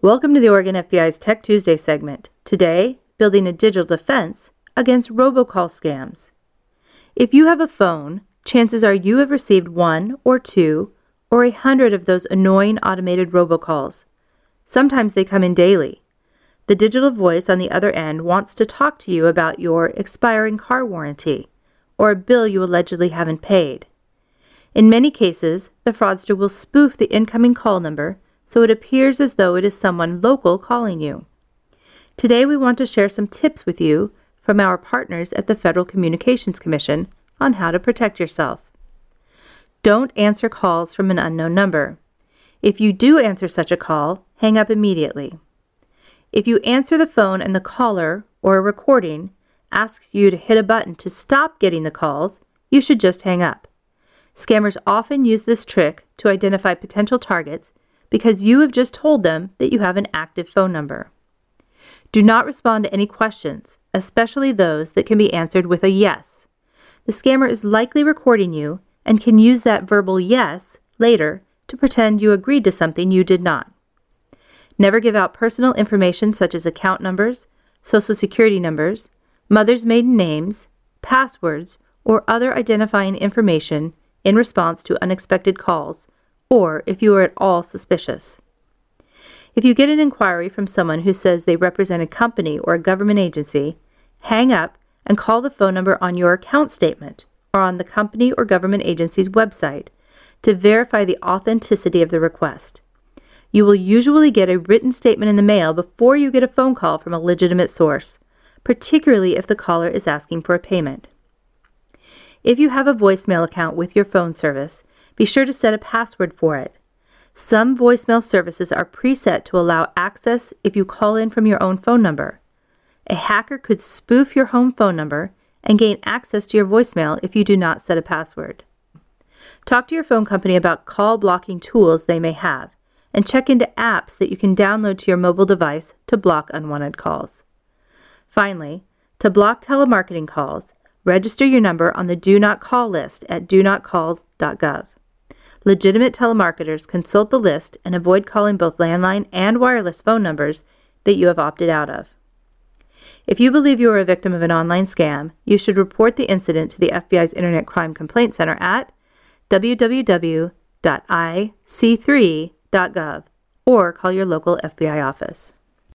Welcome to the Oregon FBI's Tech Tuesday segment. Today, building a digital defense against robocall scams. If you have a phone, chances are you have received 1 or 2 or 100 of those annoying automated robocalls. Sometimes they come in daily. The digital voice on the other end wants to talk to you about your expiring car warranty or a bill you allegedly haven't paid. In many cases, the fraudster will spoof the incoming call number so it appears as though it is someone local calling you. Today we want to share some tips with you from our partners at the Federal Communications Commission on how to protect yourself. Don't answer calls from an unknown number. If you do answer such a call, hang up immediately. If you answer the phone and the caller or a recording asks you to hit a button to stop getting the calls, you should just hang up. Scammers often use this trick to identify potential targets because you have just told them that you have an active phone number. Do not respond to any questions, especially those that can be answered with a yes. The scammer is likely recording you and can use that verbal yes later to pretend you agreed to something you did not. Never give out personal information such as account numbers, social security numbers, mother's maiden names, passwords, or other identifying information in response to unexpected calls, or if you are at all suspicious. If you get an inquiry from someone who says they represent a company or a government agency, hang up and call the phone number on your account statement or on the company or government agency's website to verify the authenticity of the request. You will usually get a written statement in the mail before you get a phone call from a legitimate source, particularly if the caller is asking for a payment. If you have a voicemail account with your phone service, be sure to set a password for it. Some voicemail services are preset to allow access if you call in from your own phone number. A hacker could spoof your home phone number and gain access to your voicemail if you do not set a password. Talk to your phone company about call blocking tools they may have, and check into apps that you can download to your mobile device to block unwanted calls. Finally, to block telemarketing calls, register your number on the Do Not Call list at donotcall.gov. Legitimate telemarketers consult the list and avoid calling both landline and wireless phone numbers that you have opted out of. If you believe you are a victim of an online scam, you should report the incident to the FBI's Internet Crime Complaint Center at www.ic3.gov or call your local FBI office.